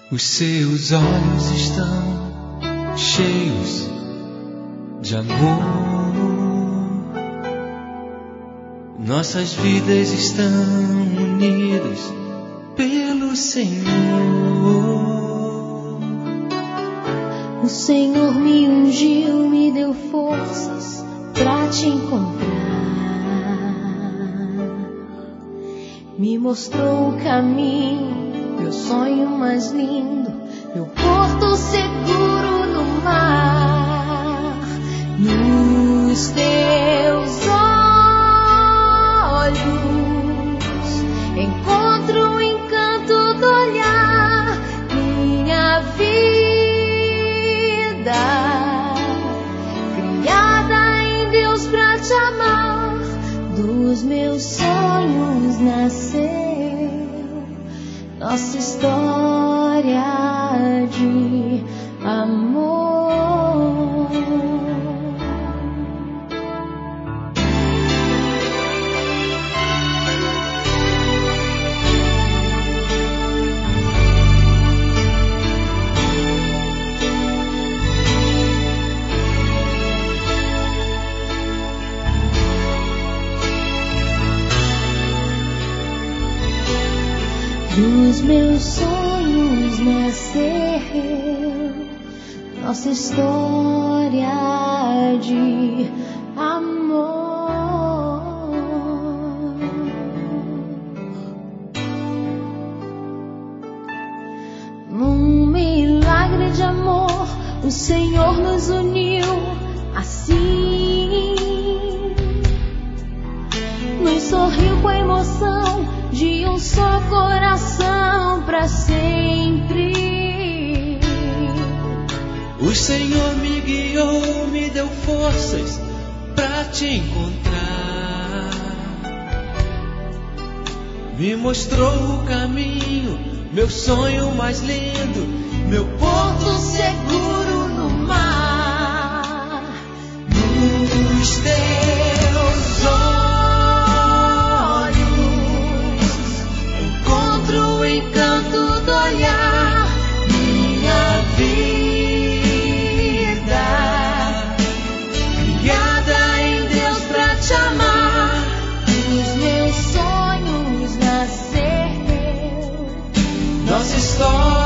Os seus olhos estão cheios de amor. Nossas vidas estão unidas pelo Senhor. O Senhor me ungiu, me deu forças pra te encontrar. Me mostrou o caminho, meu sonho mais lindo, meu porto seguro no mar. Nos teus olhos encontro o encanto do olhar. Minha vida criada em Deus pra te amar. Dos meus sonhos nasceu nossa história de amor. Dos meus sonhos nasceu nossa história de amor. Num milagre de amor, o Senhor nos uniu assim. Nos sorriu com a emoção de um só coração pra sempre. O Senhor me guiou, me deu forças pra te encontrar. Me mostrou o caminho, meu sonho mais lindo, meu porto seguro no mar. Nos teus olhos encontro o encanto do olhar. Minha vida criada em Deus pra te amar. Dos meus sonhos nasceu Nossa história